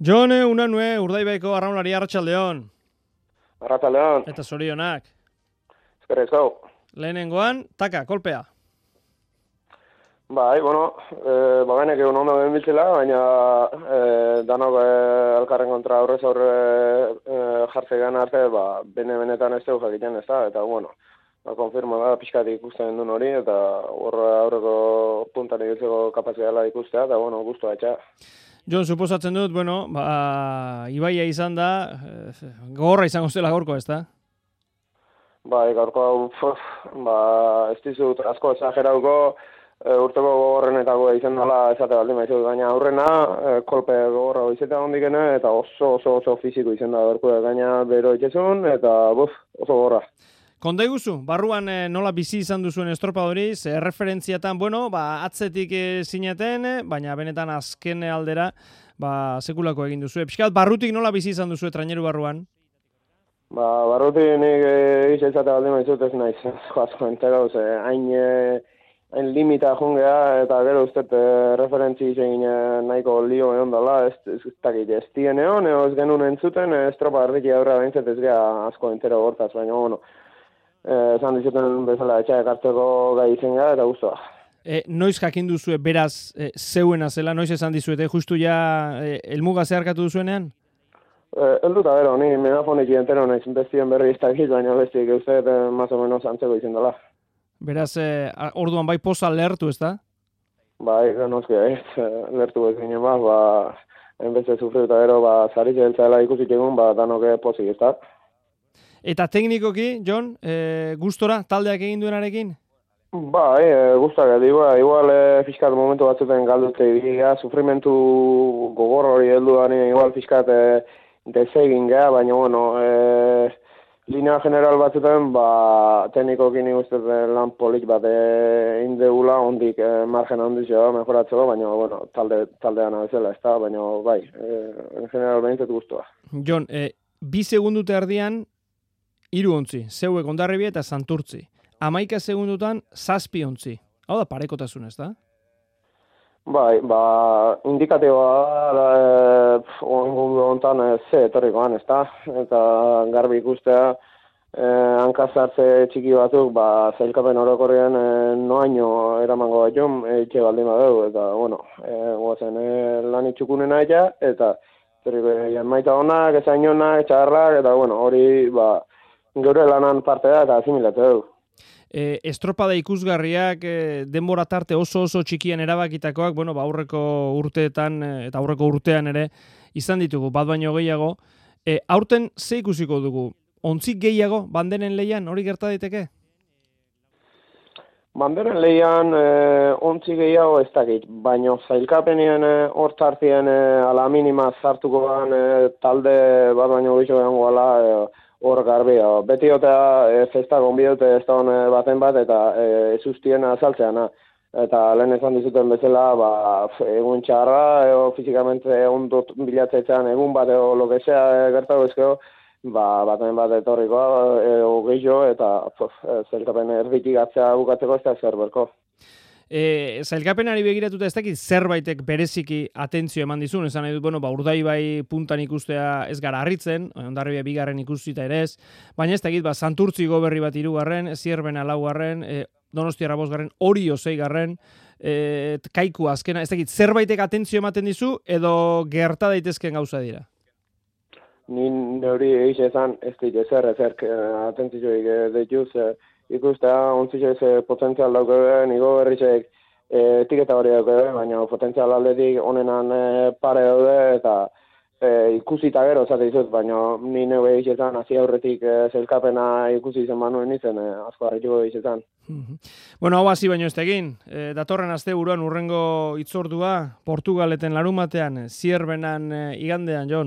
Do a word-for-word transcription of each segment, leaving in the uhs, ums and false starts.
Jon, Unanue, Urdaibaiko arraunlari, arratsaldeon. Arratsaldeon. Eta zorionak. Eskerrik asko. Lehenengoan, taka, kolpea. Bai, bueno, eh, baganek egun ondo benbiltzela, baina eh, danok eh, alkarren kontra aurrez aurre eh, jartzegan arte, ba, bene-benetan ez dugu jakiten ez da, eta bueno, ba, konfirma da, pixkat ikusten duen hori, eta horre aurreko puntan egiteko kapazitatea ikustea, eta bueno, guztua etxa. Jon, suposatzen dut, bueno, ba, Ibaia izan da, eh, gogorra izango zela gaurko, ez da? Bai, gaurko hau, ba, ez dizut asko esagerauko, E, urteko gogorrenetako izan dela esate baldin maizu, baina aurrena e, kolpe gogorra izeta hondikene eta oso oso oso fiziko izan da berku gaina bero itxezun eta buf, oso gogorra. Konta iguzu, barruan eh, nola bizi izan duzuen estropadori, ze referentziatan, bueno, ba, atzetik eh, zineten, eh, baina benetan azken aldera, ba, sekulako egin duzu. Piskat, barrutik nola bizi izan duzu traineru barruan? Ba, barrutik nik e, izate baldin maizut ez naiz, joazko entero, ze hain... E, hain limita jungea, eta gero uste e, referentzi izan nahiko lio egon dela, ez, ez, ez, ez tien egon, ez genuen entzuten, estropa erdiki aurra behintzet ez gea asko entero gortaz, baina, bueno, esan dizuten bezala etxaek hartzeko gai izan gara, eta guztua. E, noiz jakin duzue beraz e, zeuena zela, noiz esan dizuete, justu ja e, elmuga zeharkatu duzuenean? E, elduta bero, ni megafonik entero naiz bestien berri ez dakit, baina bestik uste e, más o menos antzeko izan dela. Beraz, eh, orduan bai poza lehertu, ez da? Bai, noski, ez, lehertu ez ginen, ba, ba, enbeste sufriu eta gero, ba, zaritze deltzaela ikusik egun, ba, danoke pozik, ez da. Eta teknikoki, Jon, eh, gustora, taldeak egin duenarekin? Bai, e, guztak, igual, igual e, fiskat momentu batzuten galdute ibiga, sufrimentu gogor hori helduan, igual fiskat e, desegin geha, baina, bueno, e, linea general batzutan, ba, teknikoki nik uste lan polik bat egin deula, ondik e, margen handizioa mejoratzeko, baina, bueno, talde, taldean abezela, ez da, baina, bai, e, en general behintzat guztua. Jon, e, bi segundute erdian, hiru ontzi, zeuek Hondarribia eta Santurtzi. Hamaika segundutan, zazpi ontzi. Hau da, parekotasun, ez da? Bai, ba, indikatiboa da, e, ontan e, ze etorrikoan, ez da, eta garbi ikustea, e, hankazartze txiki batzuk, ba, zailkapen orokorrean e, noaino eramango bat jom, eitxe baldin badeu, eta, bueno, e, guazen e, lan itxukunena eta, eta, zerriko, maita honak, ezain honak, txarrak, eta, bueno, hori, ba, geure lanan parte da, eta asimilatu dugu. E, estropada ikusgarriak, e, denbora tarte oso oso txikian erabakitakoak, bueno, ba, aurreko urteetan e, eta aurreko urtean ere izan ditugu, bat baino gehiago. E, aurten ze ikusiko dugu? Ontzik gehiago, banderen leian, hori gerta daiteke? Banderen leian e, ontzik gehiago ez dakit, baino zailkapenien hor e, tartien e, ala minima zartuko e, talde bat baino gehiago egon goala, e, hor garbi, beti otea e, festa gonbidute ez da hone baten bat, eta e, ez ustien azaltzeana. Eta lehen esan dizuten bezala, ba, egun txarra, eo, fizikamente ondot bilatzeetan egun bat, eo, lokesea e, gertago ezkeo, ba, baten bat etorrikoa, eo, gehiago, eta zelkapen erditik atzea bukatzeko ez da zer berko. E, zailkapenari begiratuta ez dakit zerbaitek bereziki atentzio eman dizun, esan nahi dut, bueno, ba, Urdaibai puntan ikustea ez gara harritzen, Hondarribia bigarren ikusita ere ez, baina ez dakit, ba, Santurtzi goberri bat hirugarren, Zierbena laugarren, e, Donostiarra bosgarren, Orio seigarren, e, Kaiku azkena, ez dakit, zerbaitek atentzio ematen dizu, edo gerta daitezken gauza dira? Ni neuri egiz ezan, ez dit ezer, ezer, atentzioik dituz, ikustea, ontzitxez e, potentzial daukebe, nigo berrizek e, etiketa hori daukebe, baina potentzial aldetik onenan e, pare daude, eta e, ikusita gero zate dizut, baina ni neu egizetan, hasi aurretik e, zelkapena ikusi izan manuen izen, e, asko harrituko egizetan. Bueno, hau hasi baino ez tegin, e, datorren aste buruan urrengo itzordua, Portugaleten larumatean, Zierbenan e, igandean, Jon?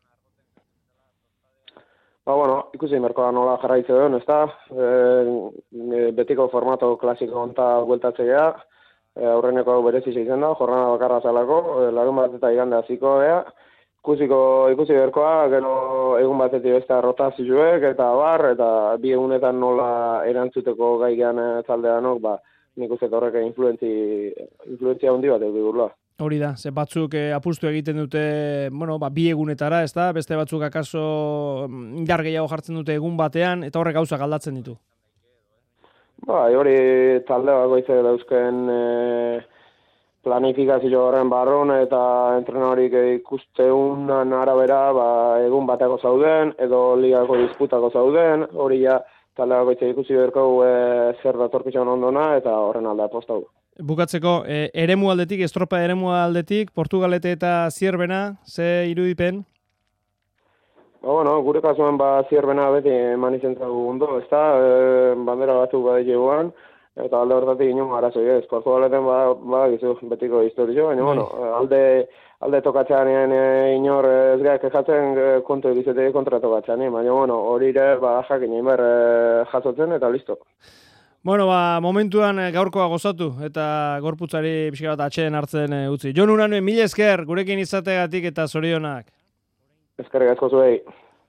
Ba, bueno, ikusi merkoa nola jarraitze duen, ez da, e, betiko formato klasiko onta bueltatzea, e, aurreneko berezi izan da, jornada bakarra zalako, e, larun bat eta igande hasiko ea, ikusiko, ikusi berkoa, gero egun batetik beste rotazioek, eta bar, eta bi egunetan nola erantzuteko gai gean taldeanok, ba, nik uste horrek influentzia handi bat egin Hori da, ze batzuk eh, apustu egiten dute, bueno, ba, bi egunetara, ez da, beste batzuk akaso indar gehiago jartzen dute egun batean, eta horrek gauzak aldatzen ditu. Bai, hori talde bakoitzak dauzken e, planifikazio horren barrun eta entrenadorik ikusteunan arabera ba, egun bateko zauden, edo ligako disputako zauden, hori ja talde bakoitzak ikusi berkau e, zer datorkizan ondona eta horren alda postau. Bukatzeko, e, eremu aldetik, estropa eremu aldetik, Portugalete eta Zierbena, ze irudipen? Ba, bueno, gure kasuan ba Zierbena beti eman izan zagu ondo, ez da, e, bandera batzuk bade joan, eta alde hortatik inun arazoi ez. Portugaleten ba, ba gizu, betiko historio, baina, bueno, alde, alde tokatzean e, inor ez gara kejatzen e, kontu egizete kontra tokatzean, baina, bueno, hori ere ba jakin inber e, jasotzen eta listo. Bueno, ba, momentuan gaurkoa gozatu eta gorputzari pixka bat atxeen hartzen e, utzi. Jon Uranue, mila esker gurekin izategatik eta zorionak. Eskerrik asko zuei.